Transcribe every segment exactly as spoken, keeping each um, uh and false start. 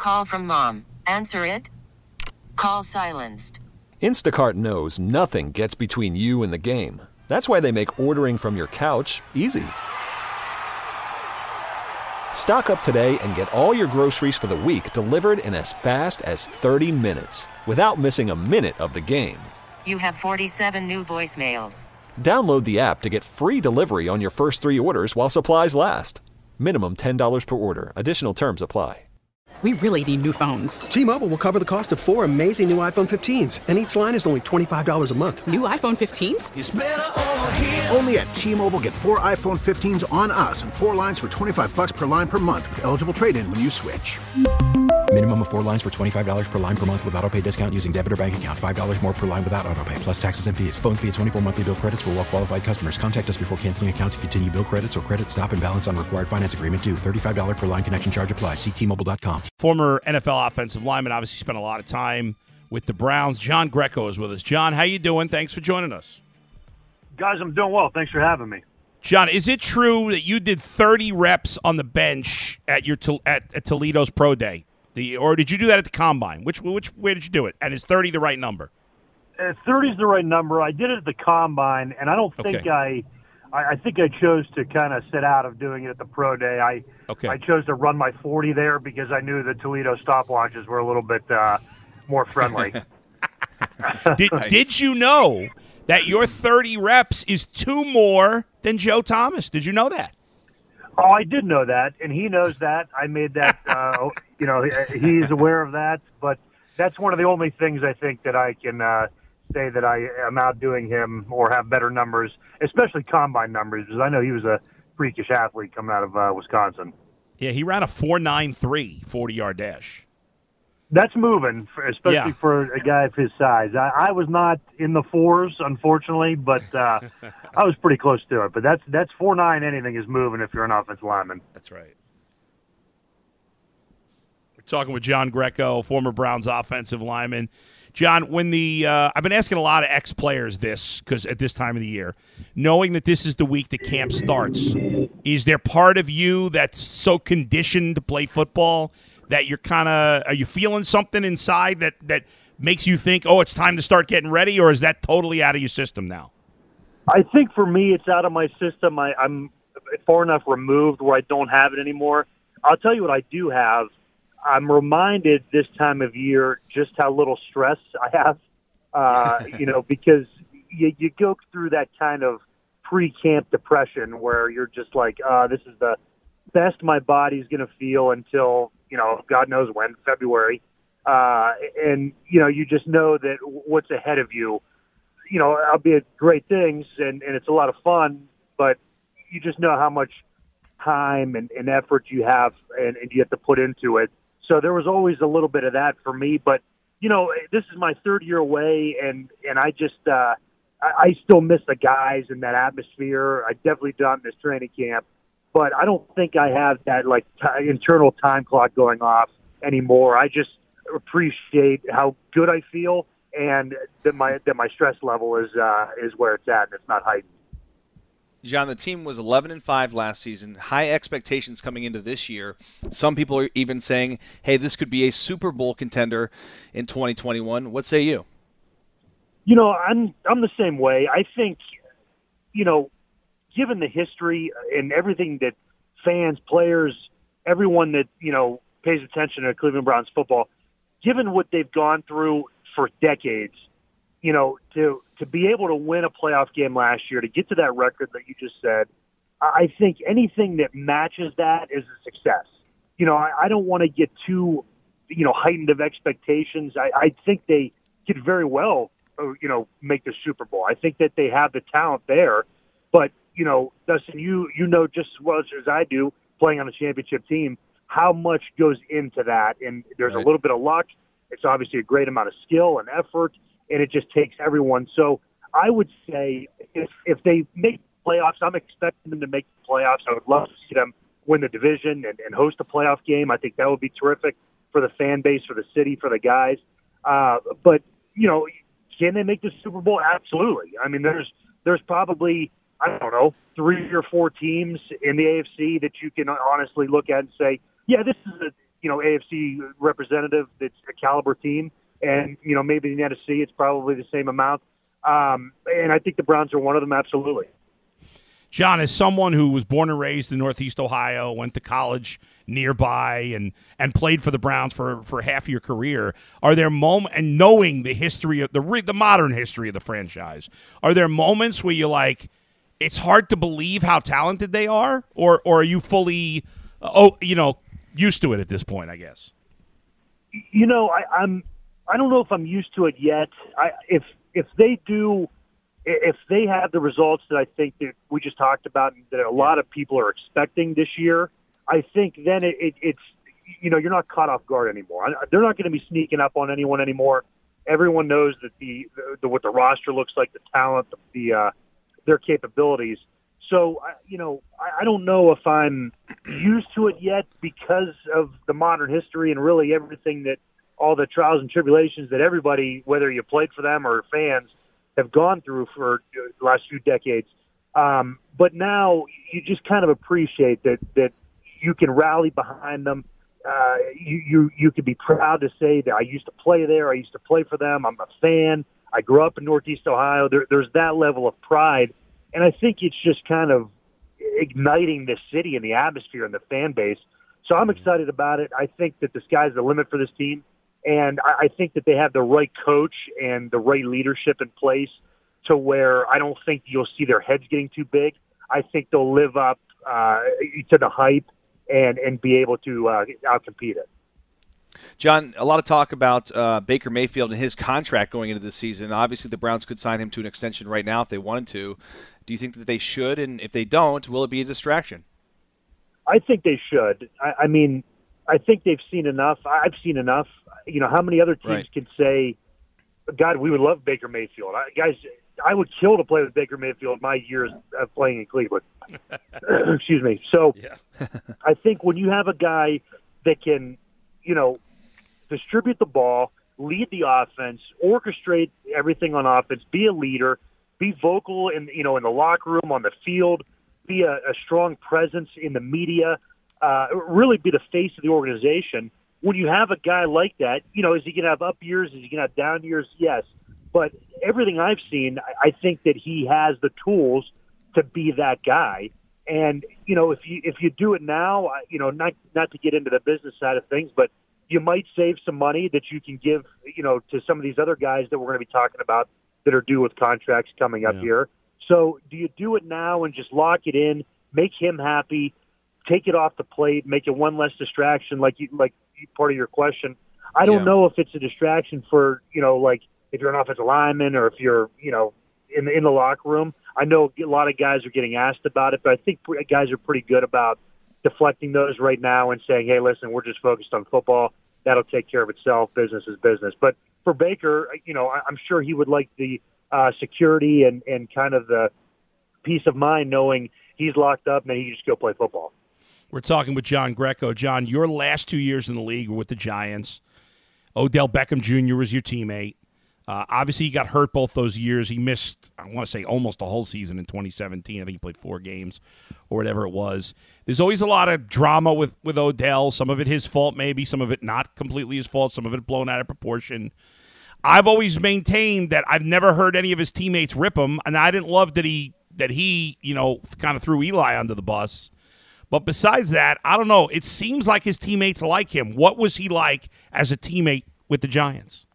Call from mom. Answer it. Call silenced. Instacart knows nothing gets between you and the game. That's why they make ordering from your couch easy. Stock up today and get all your groceries for the week delivered in as fast as thirty minutes without missing a minute of the game. You have forty-seven new voicemails. Download the app to get free delivery on your first three orders while supplies last. Minimum ten dollars per order. Additional terms apply. We really need new phones. T-Mobile will cover the cost of four amazing new iPhone fifteens, and each line is only twenty-five dollars a month. New iPhone fifteens? It's better over here. Only at T-Mobile, get four iPhone fifteens on us and four lines for twenty-five bucks per line per month with eligible trade-in when you switch. Minimum of four lines for twenty-five dollars per line per month with autopay discount using debit or bank account. five dollars more per line without autopay, plus taxes and fees. Phone fee at twenty-four monthly bill credits for well-qualified customers. Contact us before canceling account to continue bill credits or credit stop and balance on required finance agreement due. thirty-five dollars per line connection charge applies. See T Mobile dot com. Former N F L offensive lineman, obviously spent a lot of time with the Browns. John Greco is with us. John, how you doing? Thanks for joining us. Guys, I'm doing well. Thanks for having me. John, is it true that you did thirty reps on the bench at your at, at Toledo's pro day? The, or did you do that at the combine? Which which where did you do it? And is thirty the right number? Uh, thirty is the right number. I did it at the combine, and I don't think Okay. I, I, I think I chose to kind of sit out of doing it at the pro day. I, Okay. I chose to run my forty there because I knew the Toledo stopwatches were a little bit uh, more friendly. Did did you know that your thirty reps is two more than Joe Thomas? Did you know that? Oh, I did know that, and he knows that. I made that, uh, you know, he's aware of that. But that's one of the only things I think that I can uh, say that I am outdoing him or have better numbers, especially combine numbers, because I know he was a freakish athlete coming out of uh, Wisconsin. Yeah, he ran a four nine three forty-yard dash. That's moving, for, especially Yeah. for a guy of his size. I, I was not in the fours, unfortunately, but uh, I was pretty close to it. But that's that's four nine. Anything is moving if you're an offensive lineman. That's right. We're talking with John Greco, former Browns offensive lineman. John, when the uh, I've been asking a lot of ex-players this because at this time of the year, knowing that this is the week that camp starts, is there part of you that's so conditioned to play football that you're kind of are you feeling something inside that that makes you think, oh, it's time to start getting ready, or is that totally out of your system now? I think for me, it's out of my system. I, I'm far enough removed where I don't have it anymore. I'll tell you what I do have. I'm reminded this time of year just how little stress I have, uh, you know, because you, you go through that kind of pre-camp depression where you're just like, uh, this is the best my body's going to feel until, you know, God knows when, February. Uh, and, you know, you just know that what's ahead of you, you know, albeit great things and, and it's a lot of fun, but you just know how much time and, and effort you have and, and you have to put into it. So there was always a little bit of that for me, but you know, this is my third year away and, and I just, uh, I, I still miss the guys and that atmosphere. I definitely don't miss training camp, but I don't think I have that like t- internal time clock going off anymore. I just appreciate how good I feel and that my, that my stress level is, uh, is where it's at and it's not heightened. John, the team was eleven and five last season. High expectations coming into this year. Some people are even saying, hey, this could be a Super Bowl contender in twenty twenty-one. What say you? You know, I'm I'm the same way. I think, you know, given the history and everything that fans, players, everyone that, you know, pays attention to Cleveland Browns football, given what they've gone through for decades, you know, to to be able to win a playoff game last year, to get to that record that you just said, I think anything that matches that is a success. You know, I, I don't want to get too, you know, heightened of expectations. I, I think they could very well, you know, make the Super Bowl. I think that they have the talent there. But, you know, Dustin, you, you know just as well as I do, playing on a championship team, how much goes into that. And there's right. a little bit of luck. It's obviously a great amount of skill and effort. And it just takes everyone. So I would say if if they make playoffs, I'm expecting them to make the playoffs. I would love to see them win the division and, and host a playoff game. I think that would be terrific for the fan base, for the city, for the guys. Uh, but, you know, can they make the Super Bowl? Absolutely. I mean, there's there's probably, I don't know, three or four teams in the A F C that you can honestly look at and say, yeah, this is a, you know, A F C representative that's a caliber team. And, you know, maybe in the N F C it's probably the same amount. Um, and I think the Browns are one of them, absolutely. John, as someone who was born and raised in Northeast Ohio, went to college nearby, and, and played for the Browns for, for half your career, are there moments, and knowing the history of the re, the modern history of the franchise, are there moments where you're like, it's hard to believe how talented they are, or or are you fully, uh, oh, you know, used to it at this point? I guess. You know, I, I'm. I don't know if I'm used to it yet. I, if if they do. If they have the results that I think that we just talked about, and that a lot of people are expecting this year, I think then it, it, it's, you know, you're not caught off guard anymore. They're not going to be sneaking up on anyone anymore. Everyone knows that the, the what the roster looks like, the talent, the, the uh, their capabilities. So, you know, I, I don't know if I'm used to it yet because of the modern history and really everything that all the trials and tribulations that everybody, whether you played for them or fans, have gone through for the last few decades. Um, but now you just kind of appreciate that, that you can rally behind them. Uh, you, you, you can be proud to say that I used to play there. I used to play for them. I'm a fan. I grew up in Northeast Ohio. There, there's that level of pride. And I think it's just kind of igniting the city and the atmosphere and the fan base. So I'm excited about it. I think that the sky's the limit for this team. And I think that they have the right coach and the right leadership in place to where I don't think you'll see their heads getting too big. I think they'll live up uh, to the hype and, and be able to uh, outcompete it. John, a lot of talk about uh, Baker Mayfield and his contract going into this season. Obviously, the Browns could sign him to an extension right now if they wanted to. Do you think that they should? And if they don't, will it be a distraction? I think they should. I, I mean, I think they've seen enough. I've seen enough. You know, how many other teams right. can say, God, we would love Baker Mayfield. I, guys, I would kill to play with Baker Mayfield my years of playing in Cleveland. Excuse me. So yeah. I think when you have a guy that can, you know, distribute the ball, lead the offense, orchestrate everything on offense, be a leader, be vocal in, you know, in the locker room, on the field, be a, a strong presence in the media, uh, really be the face of the organization. When you have a guy like that, you know, is he going to have up years? Is he going to have down years? Yes. But everything I've seen, I think that he has the tools to be that guy. And, you know, if you if you do it now, you know, not not to get into the business side of things, but you might save some money that you can give, you know, to some of these other guys that we're going to be talking about that are due with contracts coming up yeah. here. So do you do it now and just lock it in, make him happy, take it off the plate, make it one less distraction, like you, like part of your question. I don't yeah. know if it's a distraction for, you know, like if you're an offensive lineman or if you're, you know, in the, in the locker room. I know a lot of guys are getting asked about it, but I think guys are pretty good about deflecting those right now and saying, hey, listen, we're just focused on football. That'll take care of itself. Business is business. But for Baker, you know, I'm sure he would like the uh, security and, and kind of the peace of mind knowing he's locked up and he can just go play football. We're talking with John Greco. John, your last two years in the league were with the Giants. Odell Beckham Junior was your teammate. Uh, obviously, he got hurt both those years. He missed, I want to say, almost the whole season in twenty seventeen. I think he played four games or whatever it was. There's always a lot of drama with, with Odell. Some of it his fault, maybe. Some of it not completely his fault. Some of it blown out of proportion. I've always maintained that I've never heard any of his teammates rip him, and I didn't love that he, that he you know, kind of threw Eli under the bus. But besides that, I don't know. It seems like his teammates like him. What was he like as a teammate with the Giants?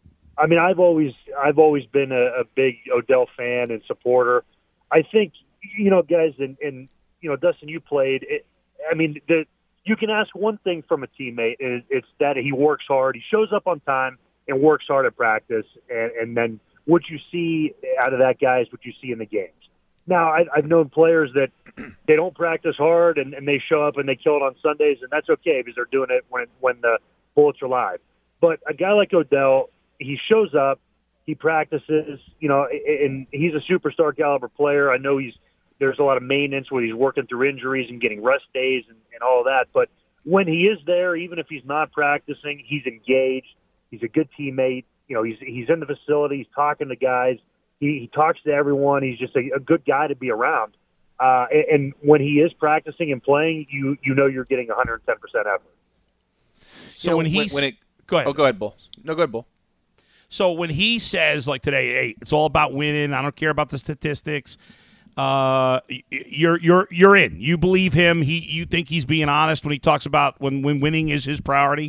I mean, I've always I've always been a, a big Odell fan and supporter. I think, you know, guys, and, and you know, Dustin, you played. It, I mean, the, you can ask one thing from a teammate, and it's that he works hard. He shows up on time and works hard at practice. And, and then what you see out of that guy is what you see in the games. Now, I, I've known players that they don't practice hard and, and they show up and they kill it on Sundays, and that's okay because they're doing it when when the bullets are live. But a guy like Odell, he shows up, he practices, you know, and he's a superstar caliber player. I know he's there's a lot of maintenance where he's working through injuries and getting rest days and, and all that. But when he is there, even if he's not practicing, he's engaged. He's a good teammate. You know, he's he's in the facility. He's talking to guys. He, he talks to everyone. He's just a, a good guy to be around. Uh, and, and when he is practicing and playing, you you know you're getting one hundred ten percent effort. So you know, when he when, when it go ahead, oh, go ahead, Bull. No, go ahead, Bull. So when he says like today, hey, it's all about winning. I don't care about the statistics. Uh, you're you're you're in. You believe him. He you think he's being honest when he talks about when when winning is his priority.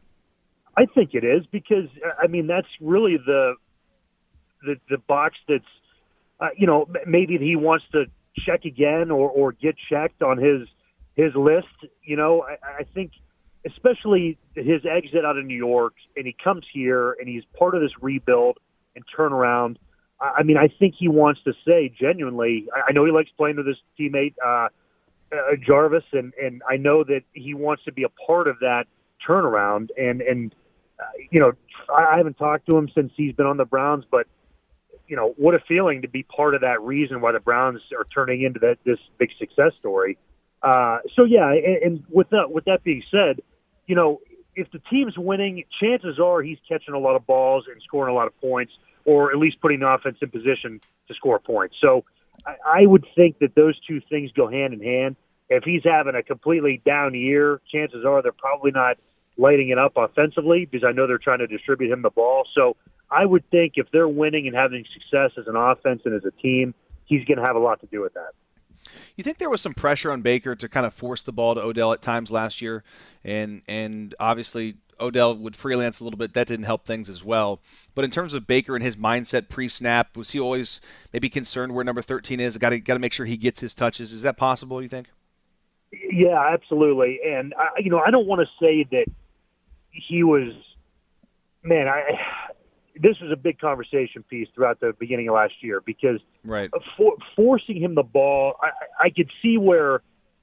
I think it is because I mean that's really the the the box that's uh, you know maybe he wants to check again or, or get checked on his his list. You know I, I think especially his exit out of New York and he comes here and he's part of this rebuild and turnaround. I mean I think he wants to say genuinely. I know he likes playing with his teammate uh, uh, Jarvis and and I know that he wants to be a part of that turnaround and and. Uh, you know, I haven't talked to him since he's been on the Browns, but, you know, what a feeling to be part of that reason why the Browns are turning into that this big success story. Uh, so, yeah, and, and with that, with that being said, you know, if the team's winning, chances are he's catching a lot of balls and scoring a lot of points, or at least putting the offense in position to score points. So I, I would think that those two things go hand in hand. If he's having a completely down year, chances are they're probably not lighting it up offensively because I know they're trying to distribute him the ball. So I would think if they're winning and having success as an offense and as a team, he's going to have a lot to do with that. You think there was some pressure on Baker to kind of force the ball to Odell at times last year, and and obviously Odell would freelance a little bit. That didn't help things as well. But in terms of Baker and his mindset pre-snap, was he always maybe concerned where number thirteen is? Got to got to make sure he gets his touches. Is that possible, you think? Yeah, absolutely. And, I, you know, I don't want to say that he was, man, I this was a big conversation piece throughout the beginning of last year because right. for, forcing him the ball, I, I could see where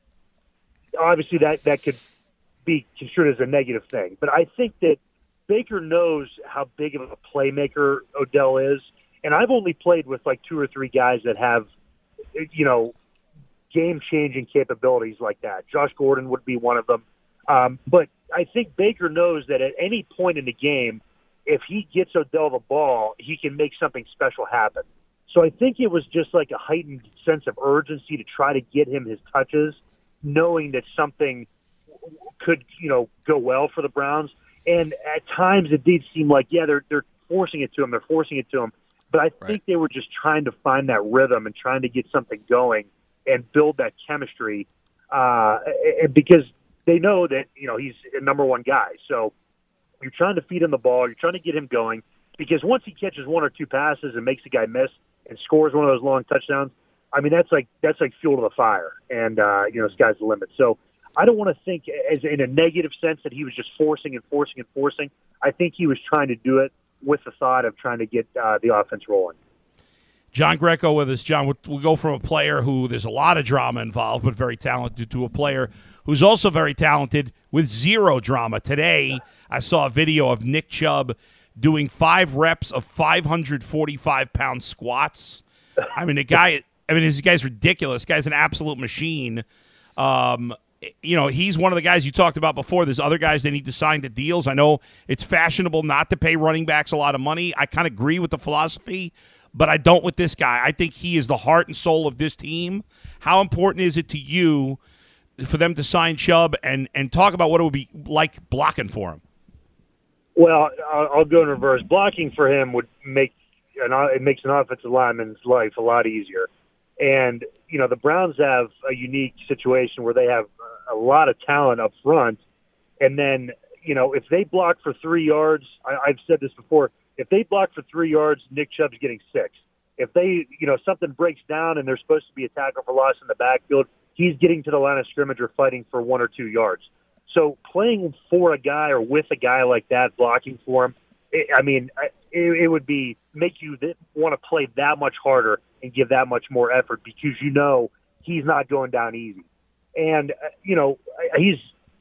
obviously that, that could be construed as a negative thing. But I think that Baker knows how big of a playmaker Odell is. And I've only played with like two or three guys that have, you know, game-changing capabilities like that. Josh Gordon would be one of them. Um, but I think Baker knows that at any point in the game, if he gets Odell the ball, he can make something special happen. So I think it was just like a heightened sense of urgency to try to get him his touches, knowing that something could, you know, go well for the Browns. And at times it did seem like, yeah, they're they're forcing it to him, they're forcing it to him. But I think right. they were just trying to find that rhythm and trying to get something going and build that chemistry uh, because they know that, you know, he's a number one guy. So you're trying to feed him the ball. You're trying to get him going because once he catches one or two passes and makes a guy miss and scores one of those long touchdowns, I mean, that's like that's like fuel to the fire. And, uh, you know, sky's the limit. So I don't want to think as in a negative sense that he was just forcing and forcing and forcing. I think he was trying to do it with the thought of trying to get uh, the offense rolling. John Greco with us. John, we'll, we'll go from a player who there's a lot of drama involved but very talented to a player who's also very talented with zero drama. Today, I saw a video of Nick Chubb doing five reps of five hundred forty-five pound squats. I mean, the guy, I mean, this guy's ridiculous. This guy's an absolute machine. Um, you know, he's one of the guys you talked about before. There's other guys they need to sign to deals. I know it's fashionable not to pay running backs a lot of money. I kind of agree with the philosophy, but I don't with this guy. I think he is the heart and soul of this team. How important is it to you for them to sign Chubb and, and talk about what it would be like blocking for him? Well, I'll, I'll go in reverse. Blocking for him would make an, it makes an offensive lineman's life a lot easier. And, you know, the Browns have a unique situation where they have a lot of talent up front. And then, you know, if they block for three yards, I, I've said this before, if they block for three yards, Nick Chubb's getting six. If they, you know, something breaks down and they're supposed to be a tackle for loss in the backfield, he's getting to the line of scrimmage or fighting for one or two yards. So playing for a guy or with a guy like that, blocking for him, it, I mean, it, it would be make you th- want to play that much harder and give that much more effort because you know he's not going down easy. And, uh, you know, he's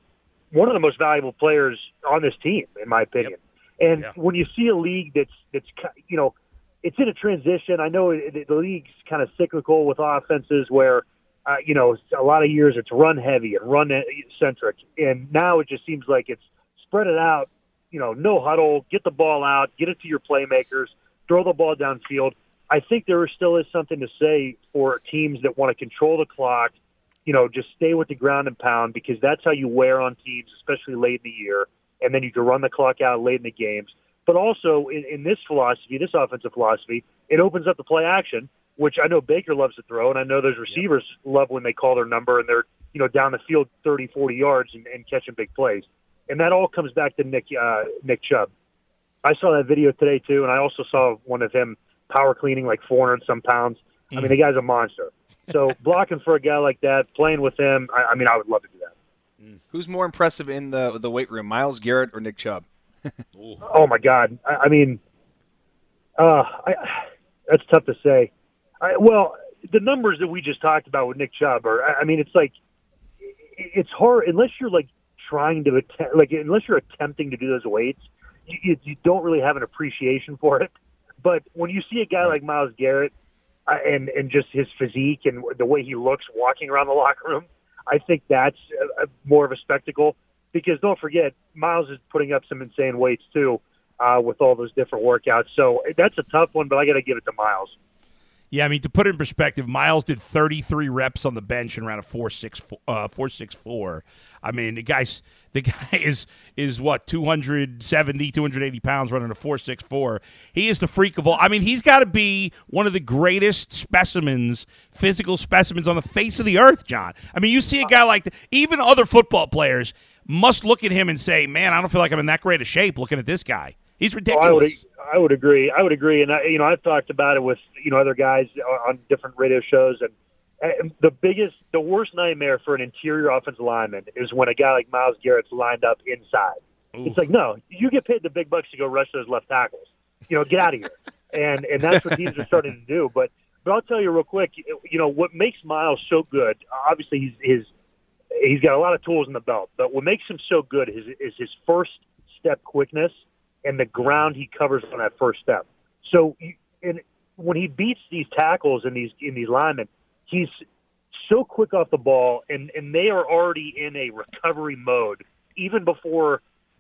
one of the most valuable players on this team, in my opinion. Yep. And yeah. when you see a league that's, that's you know, it's in a transition. I know the league's kind of cyclical with offenses where, uh, you know, a lot of years it's run heavy and run centric. And now it just seems like it's spread it out, you know, no huddle, get the ball out, get it to your playmakers, throw the ball downfield. I think there still is something to say for teams that want to control the clock, you know, just stay with the ground and pound because that's how you wear on teams, especially late in the year. and then you can run the clock out late in the games. But also in, in this philosophy, this offensive philosophy, it opens up the play action, which I know Baker loves to throw, and I know those receivers yep. love when they call their number and they're, you know, down the field thirty, forty yards and, and catching big plays. And that all comes back to Nick uh, Nick Chubb. I saw that video today, too, and I also saw one of him power cleaning like four hundred some pounds. Mm. I mean, the guy's a monster. So blocking for a guy like that, playing with him, I, I mean, I would love to do that. Mm. Who's more impressive in the the weight room, Myles Garrett or Nick Chubb? Oh, my God. I, I mean, uh, I, that's tough to say. I, well, the numbers that we just talked about with Nick Chubb are, I mean, it's like, it's hard, unless you're like trying to, attempt, like, unless you're attempting to do those weights, you, you don't really have an appreciation for it. But when you see a guy like Myles Garrett uh, and, and just his physique and the way he looks walking around the locker room, I think that's a, a more of a spectacle. Because don't forget, Myles is putting up some insane weights too uh, with all those different workouts. So that's a tough one, but I got to give it to Myles. Yeah, I mean, to put it in perspective, Myles did thirty-three reps on the bench and ran a four six four. I mean, the guy's the guy is is what two seventy, two eighty pounds running a four six four. He is the freak of all. I mean, he's got to be one of the greatest specimens, physical specimens on the face of the earth, John. I mean, you see a guy like that, even other football players must look at him and say, "Man, I don't feel like I'm in that great of shape looking at this guy. He's ridiculous." Oh, I would, I would agree. I would agree, and I, you know, I've talked about it with you know other guys on different radio shows, and, and the biggest, the worst nightmare for an interior offensive lineman is when a guy like Myles Garrett's lined up inside. Ooh. It's like, no, you get paid the big bucks to go rush those left tackles. You know, get out of here, and and that's what teams are starting to do. But but I'll tell you real quick, you know, what makes Myles so good? Obviously, he's his. He's got a lot of tools in the belt, but what makes him so good is, is his first step quickness and the ground he covers on that first step. So, and when he beats these tackles and these in these linemen, he's so quick off the ball, and, and they are already in a recovery mode even before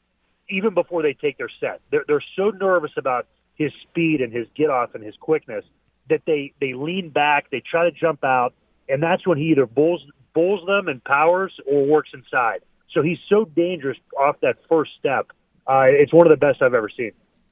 even before they take their set. They're they're so nervous about his speed and his get off and his quickness that they they lean back, they try to jump out, and that's when he either bulls. bulls them and powers or works inside. So he's so dangerous off that first step. Uh, it's one of the best I've ever seen.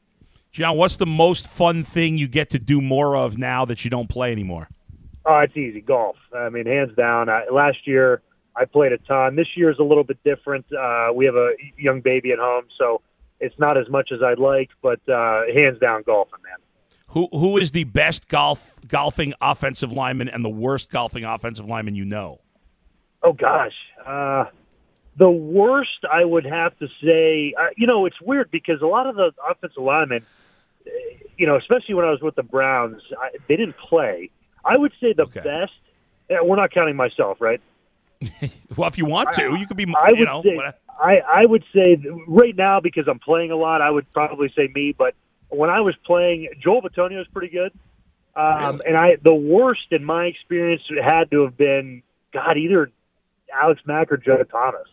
John, what's the most fun thing you get to do more of now that you don't play anymore? Oh, it's easy. Golf. I mean, hands down. I, last year I played a ton. This year is a little bit different. Uh, we have a young baby at home, so it's not as much as I'd like, but uh, hands down golfing, man. Who Who is the best golf golfing offensive lineman and the worst golfing offensive lineman you know? Oh, gosh. Uh, the worst, I would have to say, uh, you know, it's weird because a lot of the offensive linemen, you know, especially when I was with the Browns, I, they didn't play. I would say the okay. best, yeah, we're not counting myself, right? Well, if you want to, you could be, I you would know. Say, I, I would say right now, because I'm playing a lot, I would probably say me. But when I was playing, Joel Bitonio was pretty good. Um, really? And I, the worst in my experience had to have been, God, either – Alex Mack or Joe Thomas.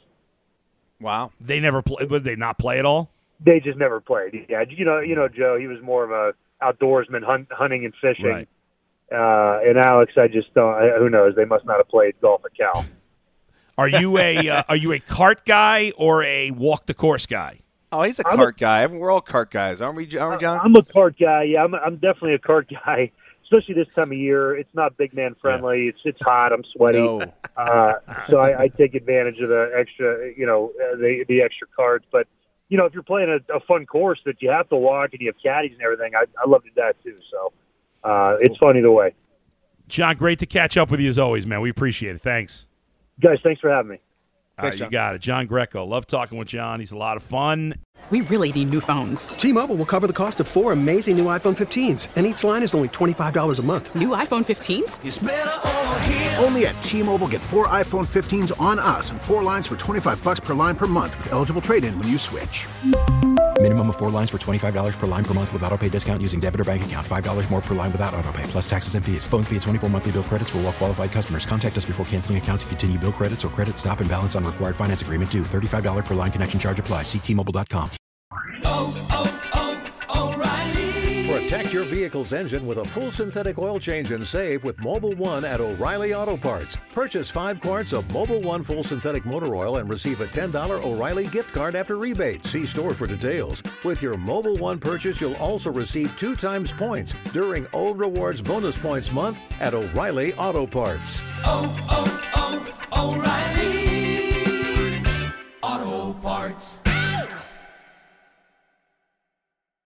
Wow. They never play. Would they not play at all? They just never played. Yeah, you know, you know, Joe. He was more of a outdoorsman, hunt, hunting and fishing. Right. Uh, and Alex, I just don't. I, who knows? They must not have played golf at Cal. Are you a uh, Are you a cart guy or a walk the course guy? Oh, he's a I'm cart a, guy. We're all cart guys, aren't we, aren't we, John? I'm a cart guy. Yeah, I'm. I'm definitely a cart guy. Especially this time of year, it's not big man friendly. Yeah. It's it's hot. I'm sweaty, no. uh, so I, I take advantage of the extra, you know, uh, the the extra carts. But you know, if you're playing a, a fun course that you have to walk and you have caddies and everything, I, I love to do that too. So uh, it's fun either way. John, great to catch up with you as always, man. We appreciate it. Thanks, guys. Thanks for having me. All right, you got it. John Greco. Love talking with John. He's a lot of fun. We really need new phones. T-Mobile will cover the cost of four amazing new iPhone fifteens, and each line is only twenty-five dollars a month. New iPhone fifteens? It's better over here. Only at T-Mobile, get four iPhone fifteens on us and four lines for twenty-five dollars per line per month with eligible trade-in when you switch. Minimum of four lines for twenty-five dollars per line per month with autopay discount using debit or bank account. five dollars more per line without autopay, plus taxes and fees. Phone fee at twenty-four monthly bill credits for well-qualified customers. Contact us before canceling account to continue bill credits or credit stop and balance on required finance agreement due. thirty-five dollars per line connection charge applies. See T Mobile dot com. Oh, oh, oh, O'Reilly. Protect your vehicle's engine with a full synthetic oil change and save with Mobil one at O'Reilly Auto Parts. Purchase five quarts of Mobil one full synthetic motor oil and receive a ten dollars O'Reilly gift card after rebate. See store for details. With your Mobil one purchase, you'll also receive two times points during O Rewards Bonus Points Month at O'Reilly Auto Parts. Oh, oh, oh, O'Reilly Auto Parts.